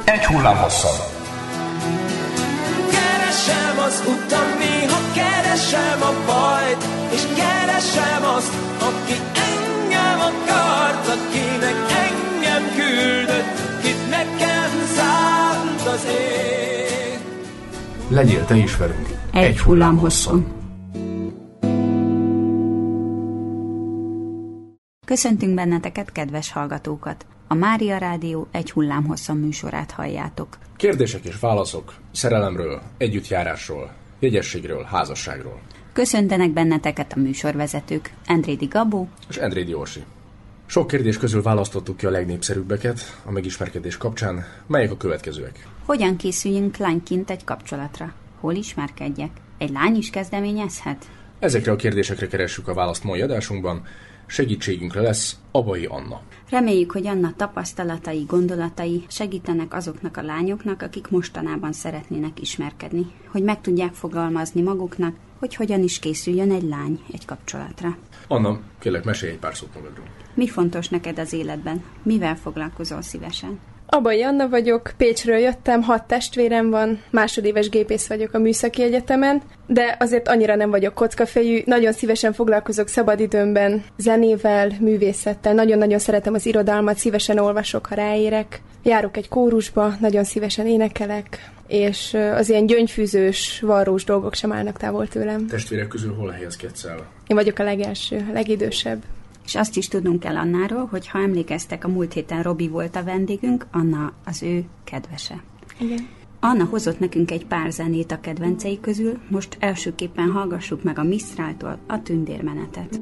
egy hullámhosszon. Keresem az utam, néha keresem a bajt, és keresem azt, aki engem akart, akinek engem küldött, kit nekem szánt az ég. Legyél te is velünk egy hullámhosszon. Köszöntünk benneteket, kedves hallgatókat! A Mária Rádió egy hullámhosszon műsorát halljátok. Kérdések és válaszok szerelemről, együttjárásról, jegyességről, házasságról. Köszöntenek benneteket a műsorvezetők, Endrédi Gabó és Endrédi Orsi. Sok kérdés közül választottuk ki a legnépszerűbbeket a megismerkedés kapcsán, melyek a következőek. Hogyan készüljünk lányként egy kapcsolatra? Hol ismerkedjek? Egy lány is kezdeményezhet? Ezekre a kérdésekre keressük a választ mai adásunkban. Segítségünkre lesz Abai Anna. Reméljük, hogy Anna tapasztalatai, gondolatai segítenek azoknak a lányoknak, akik mostanában szeretnének ismerkedni, hogy meg tudják fogalmazni maguknak, hogy hogyan is készüljön egy lány egy kapcsolatra. Anna, kérlek, mesélj egy pár szót magadról. Mi fontos neked az életben? Mivel foglalkozol szívesen? Abai Anna vagyok, Pécsről jöttem, 6 testvérem van, másodéves gépész vagyok a Műszaki Egyetemen, de azért annyira nem vagyok kockafejű, nagyon szívesen foglalkozok szabadidőmben zenével, művészettel, nagyon-nagyon szeretem az irodalmat, szívesen olvasok, ha ráérek, járok egy kórusba, nagyon szívesen énekelek, és az ilyen gyöngyfűzős, varrós dolgok sem állnak távol tőlem. Testvérek közül hol helyezkedsz el? Én vagyok a legelső, a legidősebb. És azt is tudnunk kell Annáról, hogy ha emlékeztek, a múlt héten Robi volt a vendégünk, Anna az ő kedvese. Igen. Anna hozott nekünk egy pár zenét a kedvencei közül, most elsőképpen hallgassuk meg a Misztráltól a Tündérmenetet.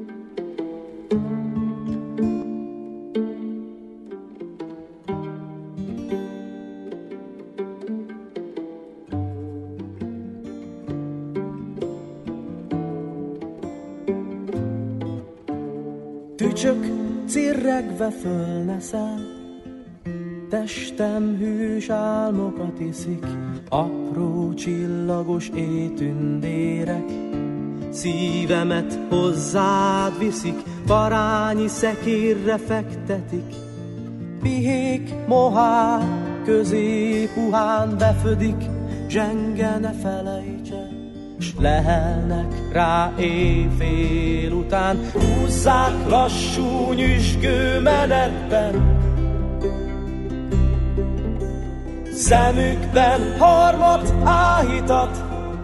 Tücsök cirregve föl ne száll, testem hűs álmokat iszik, apró csillagos étündérek, szívemet hozzád viszik, parányi szekérre fektetik, pihék mohák közé puhán befödik, zsenge ne felejtse, s lehelnek rá éjfél után, húzzák lassú nyüzsgő menetben. Szemükben harmat áhítat,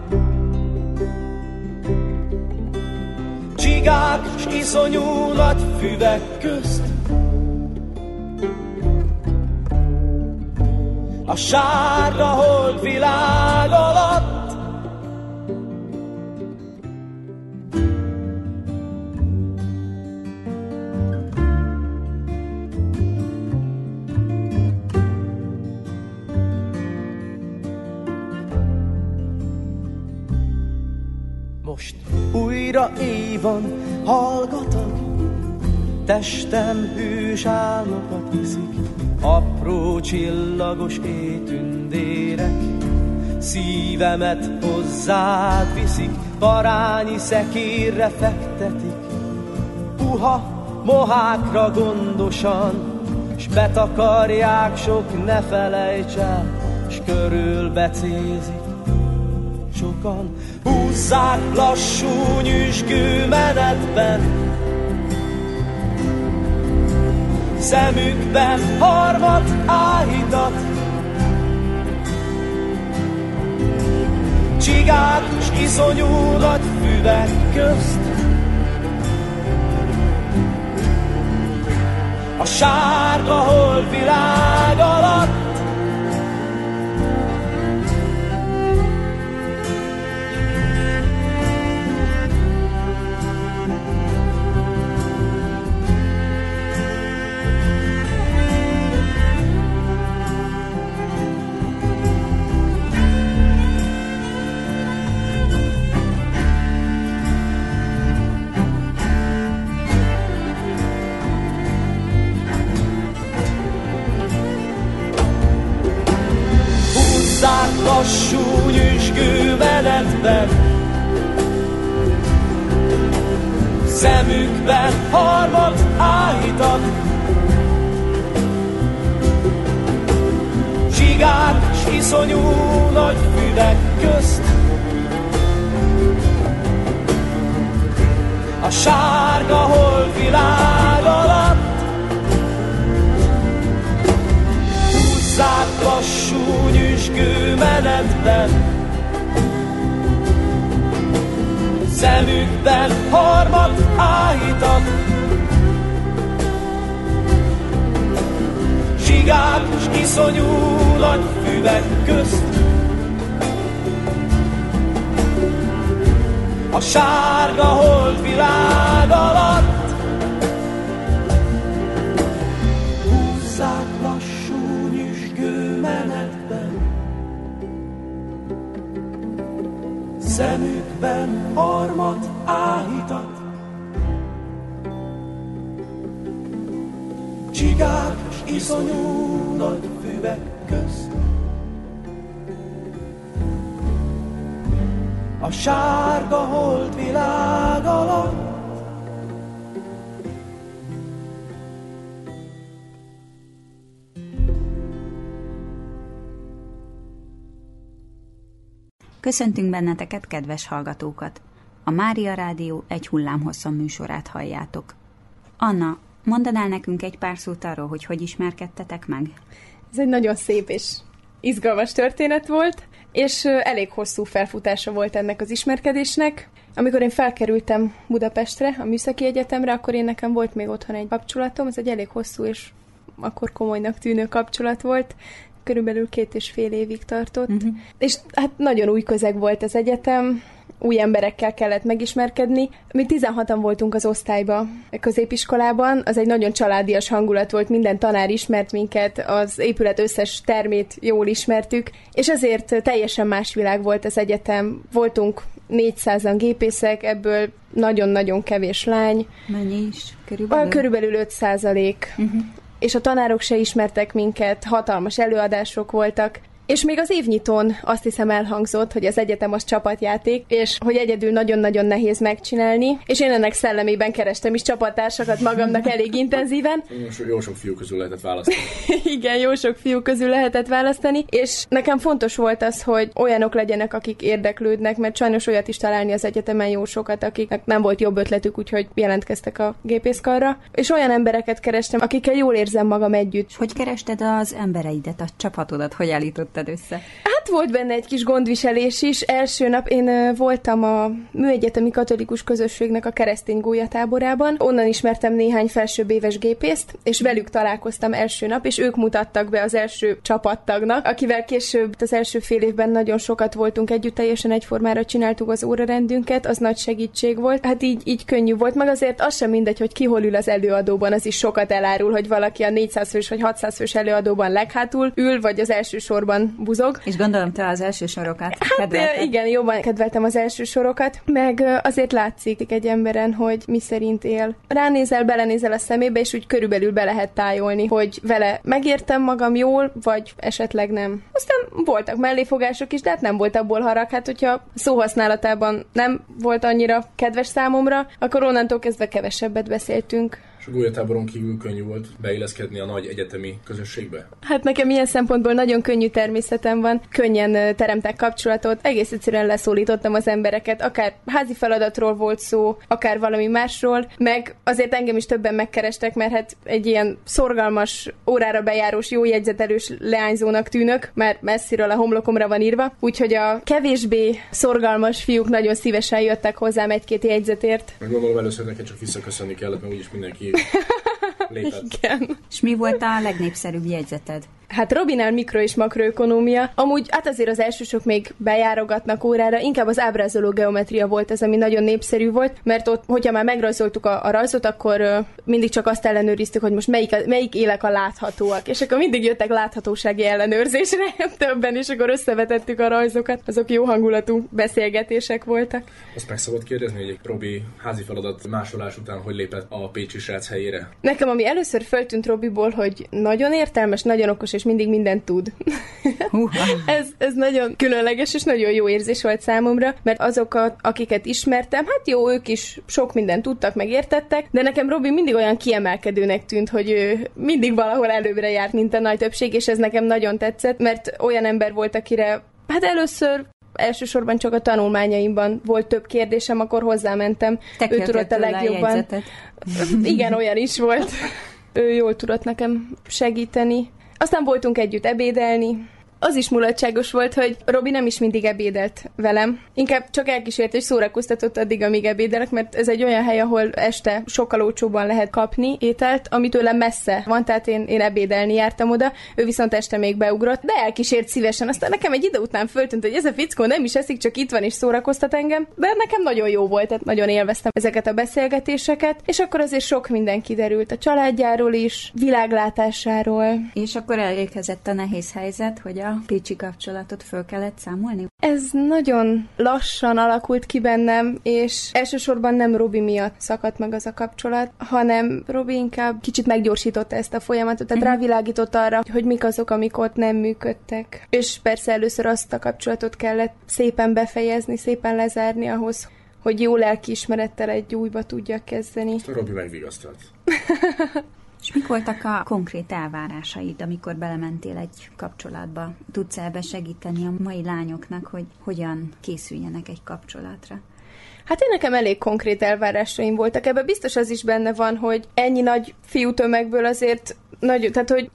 csigák s iszonyú nagy füvek közt, a sárga holdvilág alatt. Most újra éj van, hallgatag, testem hűs álmokat iszik, apró csillagos étündérek, szívemet hozzád viszik, parányi szekérre fektetik, puha mohákra gondosan, s betakarják sok ne felejts el, s körülbecézik sokan, húzzák lassú nyüzsgő menetben, szemükben harmat áhítat, csigák s iszonyú nagy füvek közt, a sárga holdvilág alatt. Lassú nyüzsgő menetben, szemükben harmat áhítat, csigák iszonyú nagy füvek közt. A sárga holdvilág alatt húzzák lassú nyüzsgő menetben, szemükben harmat áhítat. Zsigák s iszonyú nagy füvek közt. A sárga holdvilág alatt húzzák lassú nyüzsgő menetben, szemükben harmat áhítat. Zsigák s iszonyú nagy füvek közt. A sárga holdvilág alatt Köszöntünk benneteket, kedves hallgatókat! A Mária Rádió egy hullámhosszon műsorát halljátok. Anna, mondanál nekünk egy pár szót arról, hogy ismerkedtetek meg? Ez egy nagyon szép és izgalmas történet volt, és elég hosszú felfutása volt ennek az ismerkedésnek. Amikor én felkerültem Budapestre, a Műszaki Egyetemre, akkor nekem volt még otthon egy kapcsolatom, ez egy elég hosszú és akkor komolynak tűnő kapcsolat volt. Körülbelül 2,5 évig tartott. És hát nagyon új közeg volt az egyetem, új emberekkel kellett megismerkedni. Mi 16-an voltunk az osztályba, a középiskolában, az egy nagyon családias hangulat volt, minden tanár ismert minket, az épület összes termét jól ismertük, és ezért teljesen más világ volt az egyetem. Voltunk 400-an gépészek, ebből nagyon-nagyon kevés lány. Mennyi is? Körülbelül? Körülbelül 5%. És a tanárok se ismertek minket, hatalmas előadások voltak, és még az évnyitón azt hiszem elhangzott, hogy az egyetem az csapatjáték, és hogy egyedül nagyon-nagyon nehéz megcsinálni, és én ennek szellemében kerestem is csapattársakat magamnak elég intenzíven. Jó sok fiú közül lehetett választani. Igen, jó sok fiú közül lehetett választani, és nekem fontos volt az, hogy olyanok legyenek, akik érdeklődnek, mert sajnos olyat is találni az egyetemen jó sokat, akiknek nem volt jobb ötletük, úgyhogy jelentkeztek a gépészkarra, és olyan embereket kerestem, akikkel jól érzem magam együtt. Hogy kerested az embereidet, a csapatodat, hogy állítottad össze? Hát volt benne egy kis gondviselés is. Első nap én voltam a Műegyetemi Katolikus Közösségnek a keresztény gólyatáborában. Onnan ismertem néhány felsőbb éves gépészt, és velük találkoztam első nap, és ők mutattak be az első csapattagnak, akivel később az első fél évben nagyon sokat voltunk együtt, teljesen egyformára csináltuk az órarendünket, az nagy segítség volt. Hát így könnyű volt, meg azért az sem mindegy, hogy ki hol ül az előadóban, az is sokat elárul, hogy valaki a 400 fős vagy 600 fős előadóban leghátul ül, vagy az első sorban buzog. És gondolom, te az első sorokat kedvelted. Igen, jobban kedveltem az első sorokat, meg azért látszik egy emberen, hogy mi szerint él. Ránézel, belenézel a szemébe, és úgy körülbelül be lehet tájolni, hogy vele megértem magam jól, vagy esetleg nem. Aztán voltak melléfogások is, de hát nem volt abból harag. Hát, hogyha szóhasználatában nem volt annyira kedves számomra, akkor onnantól kezdve kevesebbet beszéltünk. És a gólyatáboron kívül könnyű volt beilleszkedni a nagy egyetemi közösségbe? Hát nekem ilyen szempontból nagyon könnyű természetem van, könnyen teremtek kapcsolatot, egész egyszerűen leszólítottam az embereket, akár házi feladatról volt szó, akár valami másról, meg azért engem is többen megkerestek, mert hát egy ilyen szorgalmas, órára bejárós, jó jegyzetelős leányzónak tűnök, mert messziről a homlokomra van írva, úgyhogy a kevésbé szorgalmas fiúk nagyon szívesen jöttek hozzám egy-két jegyzetért. Meg gondolom, először neked csak visszaköszönni kellett, mert úgyis mindenki lépett. Igen. És mi volt a legnépszerűbb jegyzeted? Hát Robinál mikro- és makroökonómia. Amúgy hát azért az elsősök még bejárogatnak órára, inkább az ábrázoló geometria volt az, ami nagyon népszerű volt, mert ott, hogyha már megrajzoltuk a rajzot, akkor mindig csak azt ellenőriztük, hogy most melyik élek a láthatóak. És akkor mindig jöttek láthatósági ellenőrzésre többen, és akkor összevetettük a rajzokat. Azok jó hangulatú beszélgetések voltak. Azt meg szabad kérdezni, hogy egy Robi házi feladat másolás után hogy lépett a pécsi srác helyére? Nekem ami először föltűnt Robiból, hogy nagyon értelmes, nagyon okos és mindig mindent tud. ez nagyon különleges, és nagyon jó érzés volt számomra, mert azokat, akiket ismertem, hát jó, ők is sok mindent tudtak, meg értettek, de nekem Robi mindig olyan kiemelkedőnek tűnt, hogy ő mindig valahol előbbre járt, mint a nagy többség, és ez nekem nagyon tetszett, mert olyan ember volt, akire hát először elsősorban csak a tanulmányaimban volt több kérdésem, akkor hozzámentem. Ő tudott a legjobban. Igen, olyan is volt. Ő jól tudott nekem segíteni. Aztán voltunk együtt ebédelni. Az is mulatságos volt, hogy Robi nem is mindig ebédelt velem. Inkább csak elkísért és szórakoztatott addig, amíg ebédelek, mert ez egy olyan hely, ahol este sokkal olcsóbban lehet kapni ételt, ami tőlem messze van, tehát én ebédelni jártam oda, ő viszont este még beugrott, de elkísért szívesen. Aztán nekem egy idő után föltűnt, hogy ez a fickó nem is eszik, csak itt van és szórakoztat engem, de nekem nagyon jó volt, tehát nagyon élveztem ezeket a beszélgetéseket, és akkor azért sok minden kiderült a családjáról is, világlátásáról. És akkor elérkezett a nehéz helyzet, hogy a Pécsi kapcsolatot föl kellett számolni? Ez nagyon lassan alakult ki bennem, és elsősorban nem Robi miatt szakadt meg az a kapcsolat, hanem Robi inkább kicsit meggyorsította ezt a folyamatot, tehát rávilágított arra, hogy mik azok, amik ott nem működtek. És persze először azt a kapcsolatot kellett szépen befejezni, szépen lezárni ahhoz, hogy jó lelkiismerettel egy újba tudjak kezdeni. Robi megvigasztalt. És mik voltak a konkrét elvárásaid, amikor belementél egy kapcsolatba? Tudsz ebbe segíteni a mai lányoknak, hogy hogyan készüljenek egy kapcsolatra? Hát én nekem elég konkrét elvárásaim voltak. Ebben biztos az is benne van, hogy ennyi nagy fiútömegből azért nagyon, tehát hogy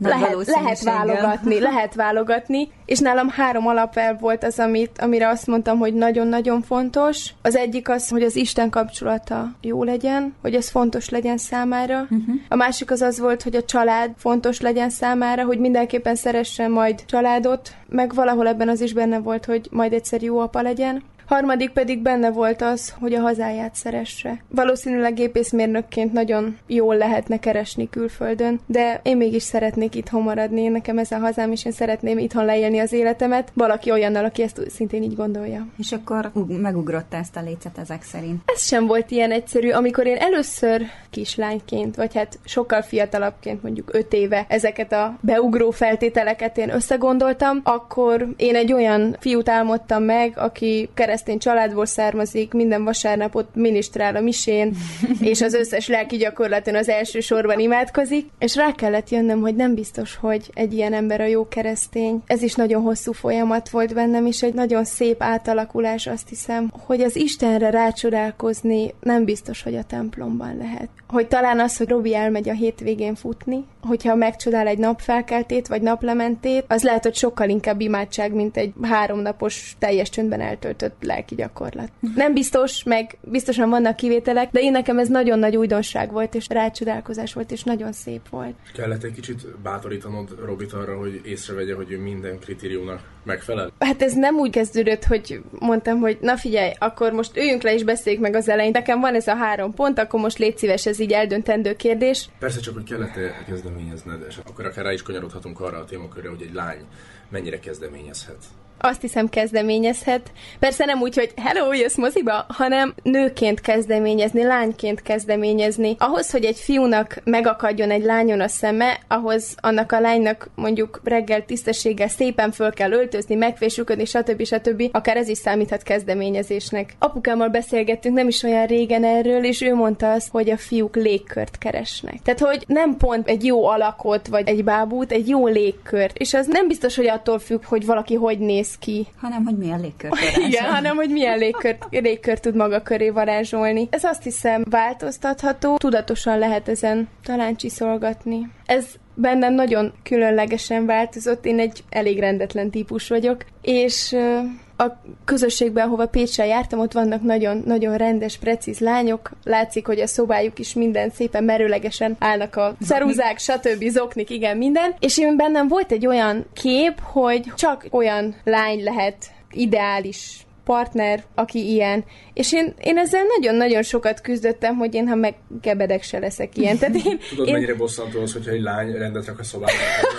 lehet válogatni, és nálam 3 alapelv volt az, amire azt mondtam, hogy nagyon-nagyon fontos. Az egyik az, hogy az Isten kapcsolata jó legyen, hogy ez fontos legyen számára. A másik az volt, hogy a család fontos legyen számára, hogy mindenképpen szeressen majd családot, meg valahol ebben az is benne volt, hogy majd egyszer jó apa legyen. Harmadik pedig benne volt az, hogy a hazáját szeresse. Valószínűleg gépészmérnökként nagyon jól lehetne keresni külföldön, de én mégis szeretnék itthon maradni, nekem ez a hazám, és én szeretném itthon leélni az életemet, valaki olyannal, aki ezt szintén így gondolja. És akkor megugrotta ezt a lécet ezek szerint? Ez sem volt ilyen egyszerű. Amikor én először kislányként, vagy hát sokkal fiatalabbként, mondjuk 5 éve ezeket a beugró feltételeket én összegondoltam, akkor én egy olyan fiút álmodtam meg, aki keresztény családból származik, minden vasárnapot minisztrál a misén, és az összes lelki gyakorlaton az első sorban imádkozik, és rá kellett jönnöm, hogy nem biztos, hogy egy ilyen ember a jó keresztény. Ez is nagyon hosszú folyamat volt bennem, és egy nagyon szép átalakulás, azt hiszem, hogy az Istenre rácsodálkozni nem biztos, hogy a templomban lehet. Hogy talán az, hogy Robi elmegy a hétvégén futni, hogyha megcsodál egy napfelkeltét, vagy naplementét, az lehet, hogy sokkal inkább imádság, mint egy 3 napos teljes csöndben eltöltött lelki gyakorlat. Nem biztos, meg biztosan vannak kivételek, de én nekem ez nagyon nagy újdonság volt, és rácsodálkozás volt, és nagyon szép volt. Kellett egy kicsit bátorítanod Robit arra, hogy észrevegye, hogy ő minden kritériumnak megfelel? Hát ez nem úgy kezdődött, hogy mondtam, hogy na figyelj, akkor most üljünk le és beszéljük meg az elején. Nekem van ez a 3 pont, akkor most légy szíves, ez így eldöntendő kérdés. Persze, csak hogy kellett kezdeményezned, és akkor akár rá is kanyarodhatunk arra a témakörre, hogy egy lány mennyire kezdeményezhet. Azt hiszem, kezdeményezhet. Persze nem úgy, hogy hello, jössz moziba, hanem nőként kezdeményezni, lányként kezdeményezni. Ahhoz, hogy egy fiúnak megakadjon egy lányon a szeme, ahhoz annak a lánynak mondjuk reggel tisztességgel szépen föl kell öltözni, megfésülködni, stb. Akár ez is számíthat kezdeményezésnek. Apukámmal beszélgettünk nem is olyan régen erről, és ő mondta azt, hogy a fiúk légkört keresnek. Tehát, hogy nem pont egy jó alakot, vagy egy bábút, egy jó légkört. És az nem biztos, hogy attól függ, hogy valaki hogy néz ki. Hanem, hogy milyen légkört varázsol. Igen, hanem, hogy milyen légkört tud maga köré varázsolni. Ez azt hiszem változtatható, tudatosan lehet ezen talán csiszolgatni. Ez bennem nagyon különlegesen változott, én egy elég rendetlen típus vagyok, és a közösségben, ahova Pécsre jártam, ott vannak nagyon rendes, precíz lányok. Látszik, hogy a szobájuk is minden szépen merőlegesen állnak a ceruzák, stb. Zoknik, igen, minden. És én bennem volt egy olyan kép, hogy csak olyan lány lehet ideális partner, aki ilyen. És én ezzel nagyon-nagyon sokat küzdöttem, hogy én, ha meggebedek, se leszek ilyen. Tehát Tudod, mennyire bosszantó az, hogyha egy lány rendet rak a szobában?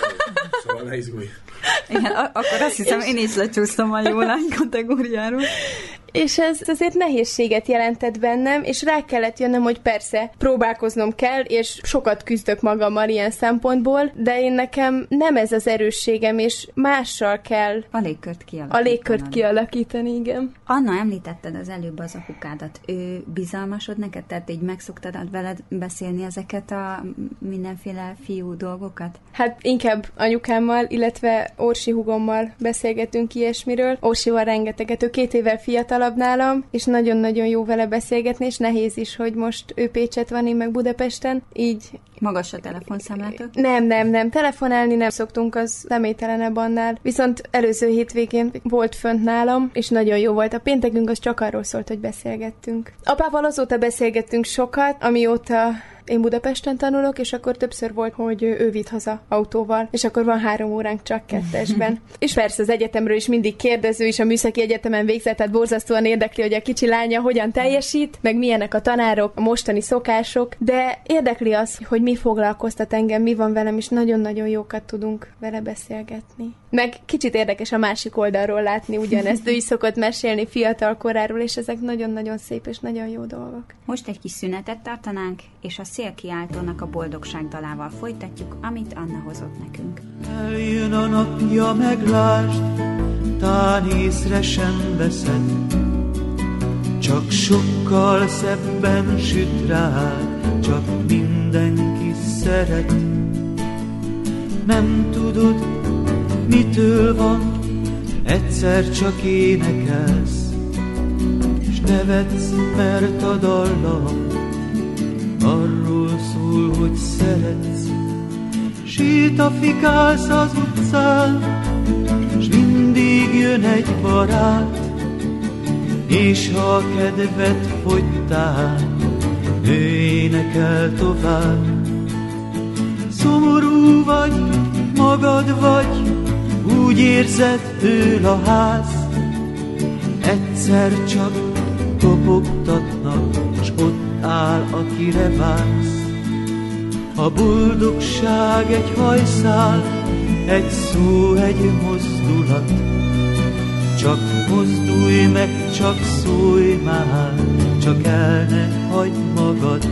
Szóval ne izgulj. Igen, akkor azt hiszem, én is lecsúsztam a jó lány kategóriáról. És ez azért nehézséget jelentett bennem, és rá kellett jönnöm, hogy persze, próbálkoznom kell, és sokat küzdök magammal ilyen szempontból, de én nekem nem ez az erősségem, és mással kell a légkört kialakítani, igen. Anna, említetted az előbb az apukádat. Ő bizalmasod neked? Tehát így megszoktad veled beszélni ezeket a mindenféle fiú dolgokat? Hát inkább anyukámmal, illetve Orsi húgommal beszélgetünk ilyesmiről. Orsival rengeteget, ő 2 évvel fiatalabb nálam, és nagyon-nagyon jó vele beszélgetni, és nehéz is, hogy most ő Pécset van, én meg Budapesten, így... Magas a telefonszámlátok? Nem. Telefonálni nem szoktunk, az személytelenebb annál. Viszont előző hétvégén volt fönt nálam, és nagyon jó volt. A péntekünk az csak arról szólt, hogy beszélgettünk. Apával azóta beszélgettünk sokat, amióta én Budapesten tanulok, és akkor többször volt, hogy ő vitt haza autóval, és akkor van 3 óránk csak 2-esben. És persze az egyetemről is mindig kérdező, és a műszaki egyetemen végzett, tehát borzasztóan érdekli, hogy a kicsi lánya hogyan teljesít, meg milyenek a tanárok, a mostani szokások, de érdekli az, hogy mi foglalkoztat engem, mi van velem, és nagyon-nagyon jókat tudunk vele beszélgetni. Meg kicsit érdekes a másik oldalról látni ugyanezt, ő is szokott mesélni fiatal koráról, és ezek nagyon-nagyon szép és nagyon jó dolgok. Most egy kis szünetet tartanánk, és a Szélkiáltónak a Boldogság dalával folytatjuk, amit Anna hozott nekünk. Eljön a napja, meglásd, tán észre sem veszed, csak sokkal szebben süt rád, csak mindenki szeret. Nem tudod, mitől van, egyszer csak énekelsz, s nevetsz, mert a dallam arról szól, hogy szeretsz. Sétafikálsz az utcán, s mindig jön egy barát, és ha a kedved fogytál, ő énekel tovább. Szomorú vagy, magad vagy, úgy érzed, dől a ház, egyszer csak kopogtatnak, s ott áll, akire vársz. A boldogság egy hajszál, egy szó, egy mozdulat, csak mozdulj meg, csak szólj már, csak el ne hagyd magad.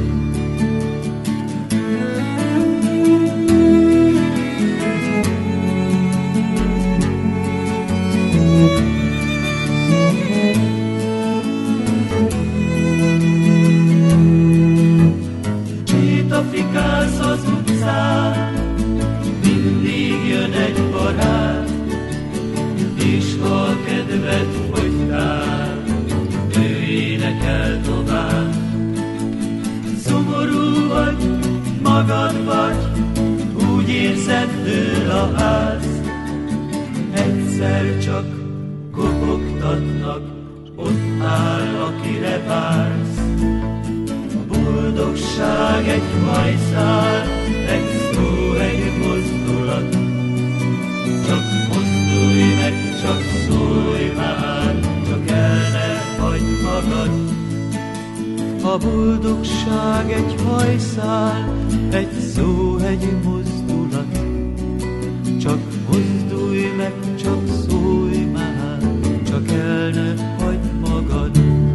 Sétafikálsz az utcán, mindig jön egy barát, és ha a kedved fogytál, ő énekel tovább. Szomorú vagy, magad vagy, úgy érzed, dől a ház, egyszer csak kopogtatnak, ott áll, akire vársz. A boldogság egy hajszál, egy szó, egy mozdulat, csak mozdulj meg, csak szólj már, csak el ne hagyd magad. A boldogság egy hajszál, egy szó, egy mozdulat, csak mozdulj meg, csak szólj már, csak el ne hagyd magad.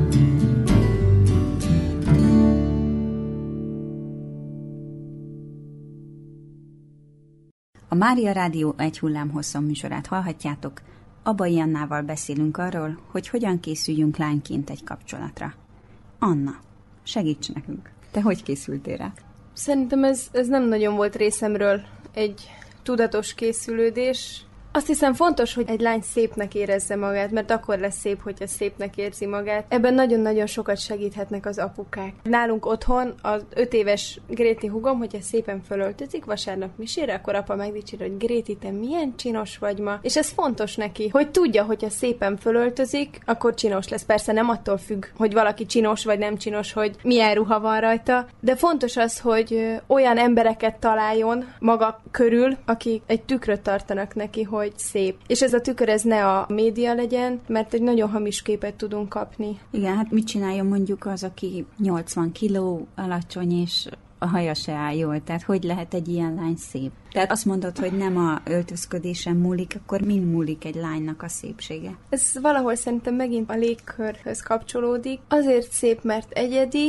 A Mária Rádió egy hullámhosszon műsorát hallhatjátok. Abai Annával beszélünk arról, hogy hogyan készüljünk lányként egy kapcsolatra. Anna, segíts nekünk. Te hogy készültél rá? Szerintem ez nem nagyon volt részemről egy tudatos készülődés. Azt hiszem fontos, hogy egy lány szépnek érezze magát, mert akkor lesz szép, hogyha szépnek érzi magát. Ebben nagyon-nagyon sokat segíthetnek az apukák. Nálunk otthon az 5 éves Gréti húgom, hogyha szépen fölöltözik vasárnap misére, akkor apa megdicsér, hogy Gréti, te milyen csinos vagy ma. És ez fontos neki, hogy tudja, hogyha szépen fölöltözik, akkor csinos lesz. Persze nem attól függ, hogy valaki csinos vagy nem csinos, hogy milyen ruha van rajta, de fontos az, hogy olyan embereket találjon maga körül, akik egy tükröt tartanak neki, hogy szép. És ez a tükör, ez ne a média legyen, mert egy nagyon hamis képet tudunk kapni. Igen, hát mit csináljon mondjuk az, aki 80 kiló, alacsony, és a haja se áll jól, tehát hogy lehet egy ilyen lány szép? Tehát azt mondod, hogy nem a öltözködésen múlik, akkor mind múlik egy lánynak a szépsége? Ez valahol szerintem megint a légkörhöz kapcsolódik. Azért szép, mert egyedi,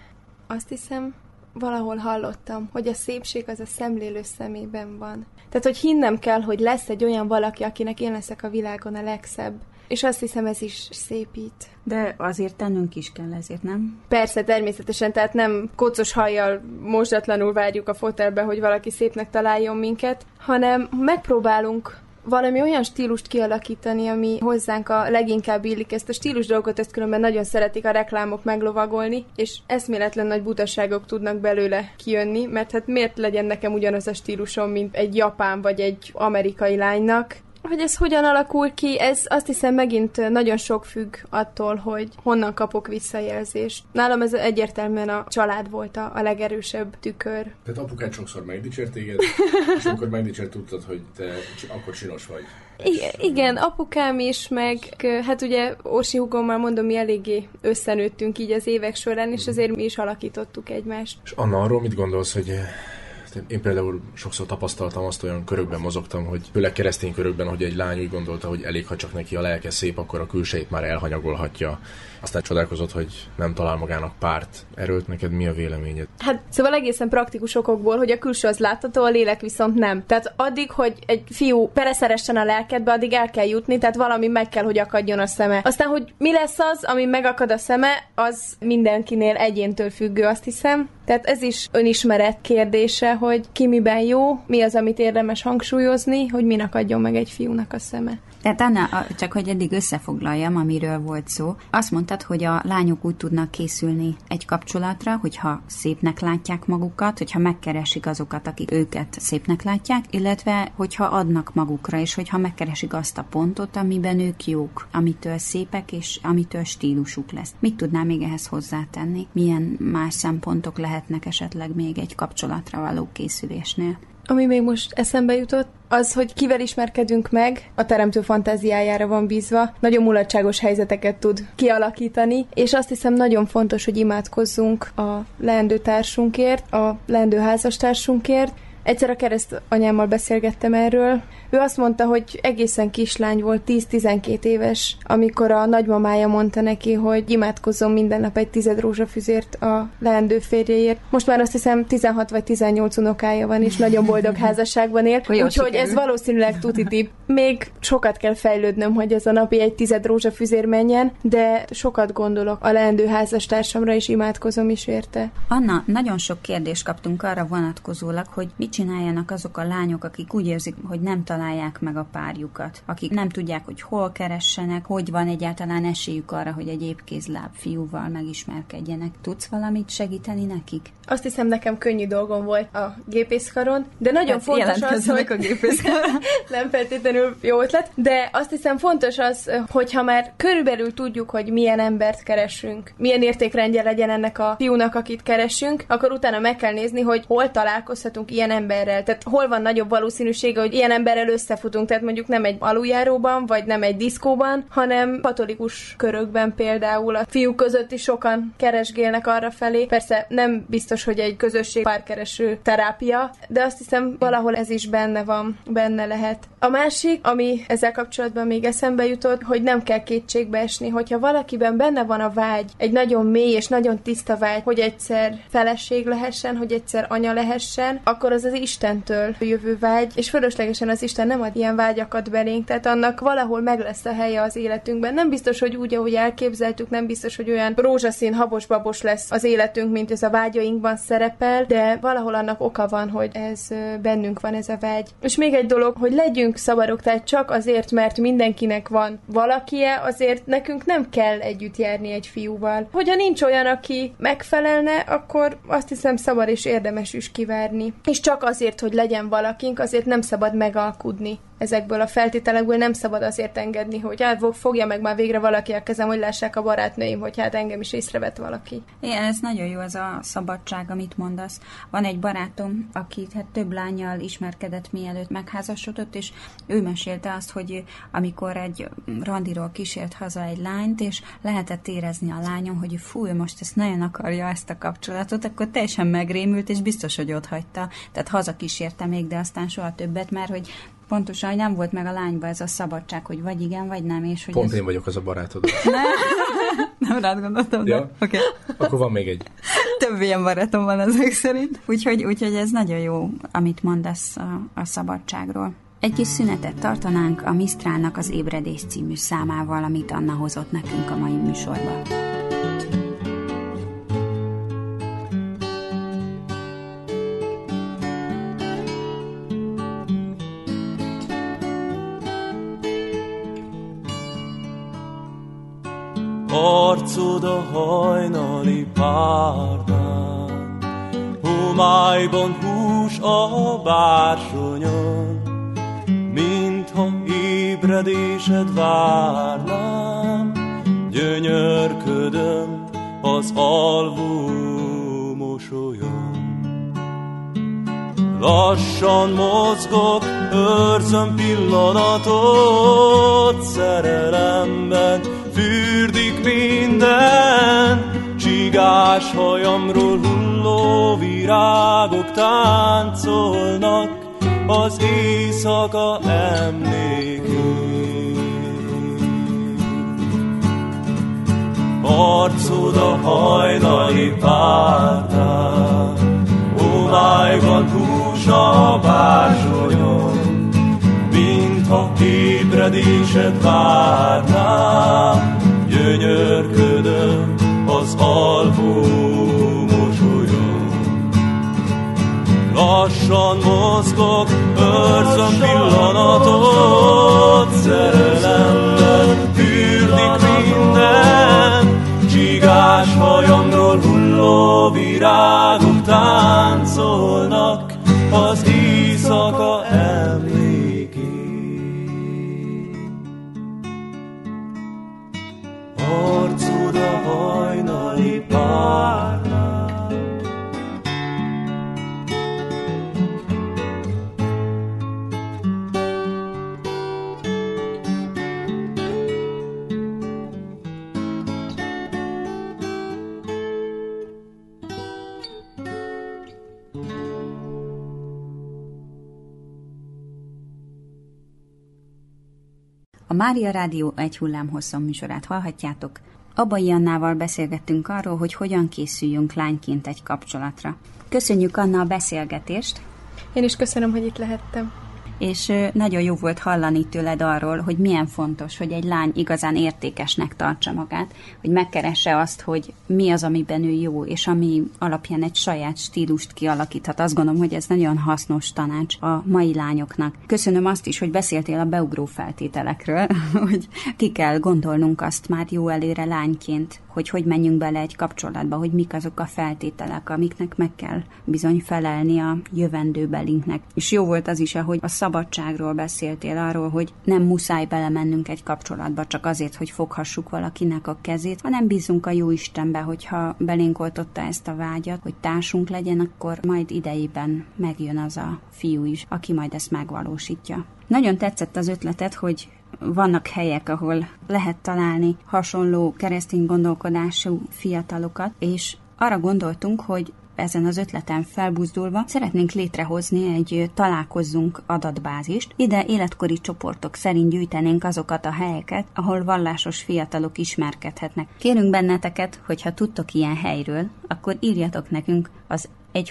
azt hiszem, valahol hallottam, hogy a szépség az a szemlélő szemében van. Tehát, hogy hinnem kell, hogy lesz egy olyan valaki, akinek én leszek a világon a legszebb. És azt hiszem, ez is szépít. De azért tennünk is kell ezért, nem? Persze, természetesen, tehát nem kocos hajjal mosdatlanul várjuk a fotelbe, hogy valaki szépnek találjon minket, hanem megpróbálunk valami olyan stílust kialakítani, ami hozzánk a leginkább illik. Ezt a stílus dolgot, ezt különben nagyon szeretik a reklámok meglovagolni, és eszméletlen nagy butaságok tudnak belőle kijönni, mert hát miért legyen nekem ugyanaz a stílusom, mint egy japán vagy egy amerikai lánynak. Hogy ez hogyan alakul ki, ez azt hiszem megint nagyon sok függ attól, hogy honnan kapok visszajelzést. Nálam ez egyértelműen a család volt a legerősebb tükör. Tehát apukád sokszor megdicsért téged, és amikor megdicsért, tudtad, hogy te akkor csinos vagy. Igen, apukám is, meg hát ugye Orsi húgommal mondom, mi eléggé összenőttünk így az évek során, és azért mi is alakítottuk egymást. És Anna, arról mit gondolsz, hogy én például sokszor tapasztaltam azt, olyan körökben mozogtam, hogy főleg keresztény körökben, hogy egy lány úgy gondolta, hogy elég, ha csak neki a lelke szép, akkor a külsejét már elhanyagolhatja. Aztán csodálkozott, hogy nem talál magának párt. Erről neked mi a véleményed? Hát szóval egészen praktikus okokból, hogy a külső az látható, a lélek viszont nem. Tehát addig, hogy egy fiú beleszeressen a lelkedbe, addig el kell jutni, tehát valami meg kell, hogy akadjon a szeme. Aztán, hogy mi lesz az, ami megakad a szeme, az mindenkinél egyéntől függő, azt hiszem. Tehát ez is önismeret kérdése, hogy ki miben jó, mi az, amit érdemes hangsúlyozni, hogy minek adjon meg egy fiúnak a szeme. Tehát Anna, csak hogy eddig összefoglaljam, amiről volt szó, azt mondtad, hogy a lányok úgy tudnak készülni egy kapcsolatra, hogyha szépnek látják magukat, hogyha megkeresik azokat, akik őket szépnek látják, illetve hogyha adnak magukra, és hogyha megkeresik azt a pontot, amiben ők jók, amitől szépek, és amitől stílusuk lesz. Mit tudnál még ehhez hozzátenni? Milyen más szempontok lehetnek esetleg még egy kapcsolatra való készülésnél? Ami még most eszembe jutott, az, hogy kivel ismerkedünk meg, a teremtő fantáziájára van bízva, nagyon mulatságos helyzeteket tud kialakítani, és azt hiszem nagyon fontos, hogy imádkozzunk a leendő társunkért, a leendő házastársunkért. Egyszer a keresztanyámmal beszélgettem erről. Ő azt mondta, hogy egészen kislány volt, 10-12 éves, amikor a nagymamája mondta neki, hogy imádkozzon minden nap egy 10 rózsafüzért a leendő férjéért. Most már azt hiszem 16 vagy 18 unokája van, és nagyon boldog házasságban él, úgyhogy ez valószínűleg tuti-tip. Még sokat kell fejlődnöm, hogy ez a napi egy 10 rózsafüzér menjen, de sokat gondolok a leendő házastársamra, és imádkozom is érte. Anna, nagyon sok kérdést kaptunk arra vonatkozólag, hogy mit csináljanak azok a lányok, akik úgy érzik, hogy nem találják meg a párjukat, akik nem tudják, hogy hol keressenek, hogy van egyáltalán esélyük arra, hogy egy épkézláb fiúval megismerkedjenek. Tudsz valamit segíteni nekik? Azt hiszem, nekem könnyű dolgom volt a gépészkaron, de nagyon hát fontos az, hogy... a gépészkaron. Nem feltétlenül jó ötlet, de azt hiszem fontos az, hogyha már körülbelül tudjuk, hogy milyen embert keresünk, milyen értékrendje legyen ennek a fiúnak, akit keresünk, akkor utána meg kell nézni, hogy hol találkozhatunk ilyen emberrel. Tehát hol van nagyobb valószínűsége, hogy ilyen emberrel összefutunk, tehát mondjuk nem egy aluljáróban, vagy nem egy diszkóban, hanem katolikus körökben például a fiúk között is sokan keresgélnek arra felé. Persze nem biztos, hogy egy közösség párkereső terápia, de azt hiszem valahol ez is benne van, benne lehet. A másik, ami ezzel kapcsolatban még eszembe jutott, hogy nem kell kétségbe esni, hogyha valakiben benne van a vágy, egy nagyon mély és nagyon tiszta vágy, hogy egyszer feleség lehessen, hogy egyszer anya lehessen, akkor az Istentől jövő vágy, és fölöslegesen az Isten nem ad ilyen vágyakat belénk, tehát annak valahol meg lesz a helye az életünkben. Nem biztos, hogy úgy, ahogy elképzeltük, nem biztos, hogy olyan rózsaszín, habos-babos lesz az életünk, mint ez a vágyainkban szerepel, de valahol annak oka van, hogy ez bennünk van, ez a vágy. És még egy dolog, hogy legyünk szabadok, tehát csak azért, mert mindenkinek van valakie, azért nekünk nem kell együtt járni egy fiúval. Hogyha nincs olyan, aki megfelelne, akkor azt hiszem szabad és érdemes is kivárni. És csak azért, hogy legyen valakink, azért nem szabad megalkudni ezekből a feltételekből nem szabad azért engedni, hogy hát fogja meg már végre valaki a kezem, hogy lássák a barátnőim, hogy hát engem is észrevett valaki. Igen, ez nagyon jó, ez a szabadság, amit mondasz. Van egy barátom, aki hát több lánnyal ismerkedett, mielőtt megházasodott, és ő mesélte azt, hogy amikor egy randiról kísért haza egy lányt, és lehetett érezni a lányon, hogy fú, most ezt nagyon akarja, ezt a kapcsolatot, akkor teljesen megrémült, és biztos, hogy ott hagyta. Tehát hazakísérte még, de aztán soha többet, mert hogy pontosan, hogy nem volt meg a lányba ez a szabadság, hogy vagy igen, vagy nem. És hogy pont én vagyok az a barátod. Nem rád gondoltam, ja. de okay. Akkor van még egy. Több ilyen barátom van ezek szerint. Úgyhogy ez nagyon jó, amit mondasz a szabadságról. Egy kis szünetet tartanánk a Misztrálnak az Ébredés című számával, amit Anna hozott nekünk a mai műsorba. Arcod a hajnali párdán, homályban hús a bársonyon, mintha ébredésed várnám, gyönyörködöm az alvó mosolyon. Lassan mozgok, őrzöm pillanatot, szerelemben fürdik minden, csigás hajamról hulló virágok táncolnak az éjszaka emlékén. Arcod a hajnali párdán, homályban hús a bársonyon, mintha ébredésed várnám, gyönyörködöm az alvó mosolyon. Lassan mozgok, őrzöm pillanatot, szerelemben fürdik minden, csigás hajamról hulló virágok táncolnak az éjszaka emlékén. Arcod a hajnali párnán, A Mária Rádió egy hullámhosszon műsorát hallhatjátok. Abai Annával beszélgettünk arról, hogy hogyan készüljünk lányként egy kapcsolatra. Köszönjük, Anna, a beszélgetést! Én is köszönöm, hogy itt lehettem. És nagyon jó volt hallani tőled arról, hogy milyen fontos, hogy egy lány igazán értékesnek tartsa magát, hogy megkeresse azt, hogy mi az, amiben ő jó, és ami alapján egy saját stílust kialakíthat. Azt gondolom, hogy ez nagyon hasznos tanács a mai lányoknak. Köszönöm azt is, hogy beszéltél a beugró feltételekről, hogy ki kell gondolnunk azt már jó előre lányként, hogy menjünk bele egy kapcsolatba, hogy mik azok a feltételek, amiknek meg kell bizony felelni a jövendőbelinknek. És jó volt az is, ahogy a szabadságról beszéltél, arról, hogy nem muszáj belemennünk egy kapcsolatba csak azért, hogy foghassuk valakinek a kezét, hanem bízunk a Jóistenbe, hogyha belénk oltotta ezt a vágyat, hogy társunk legyen, akkor majd idejében megjön az a fiú is, aki majd ezt megvalósítja. Nagyon tetszett az ötletet, hogy vannak helyek, ahol lehet találni hasonló keresztény gondolkodású fiatalokat, és arra gondoltunk, hogy ezen az ötleten felbuzdulva szeretnénk létrehozni egy találkozzunk adatbázist. Ide életkori csoportok szerint gyűjtenénk azokat a helyeket, ahol vallásos fiatalok ismerkedhetnek. Kérünk benneteket, hogyha tudtok ilyen helyről, akkor írjatok nekünk az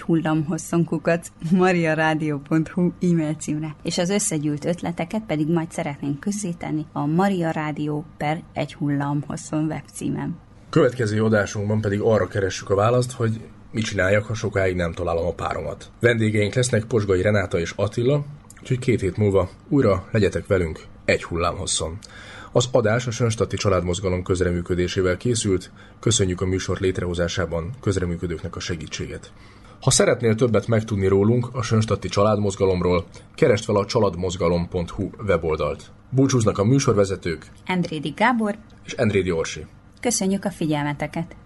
egyhullamhosszon@mariaradio.hu e-mail címre, és az összegyűlt ötleteket pedig majd szeretnénk közzétenni a Maria Rádió /egyhullamhosszon webcímen. Következő adásunkban pedig arra keressük a választ, hogy mit csináljak, ha sokáig nem találom a páromat. Vendégeink lesznek Posgai Renáta és Attila, úgyhogy 2 hét múlva újra legyetek velünk egy hullámhosszon. Az adás a Sönstadti Családmozgalom közreműködésével készült, köszönjük a műsor létrehozásában közreműködőknek a segítséget. Ha szeretnél többet megtudni rólunk, a Sönstadti Családmozgalomról, keresd fel a csaladmozgalom.hu weboldalt. Búcsúznak a műsorvezetők Endrédi Gábor és Endrédi Orsi. Köszönjük a figyelmeteket!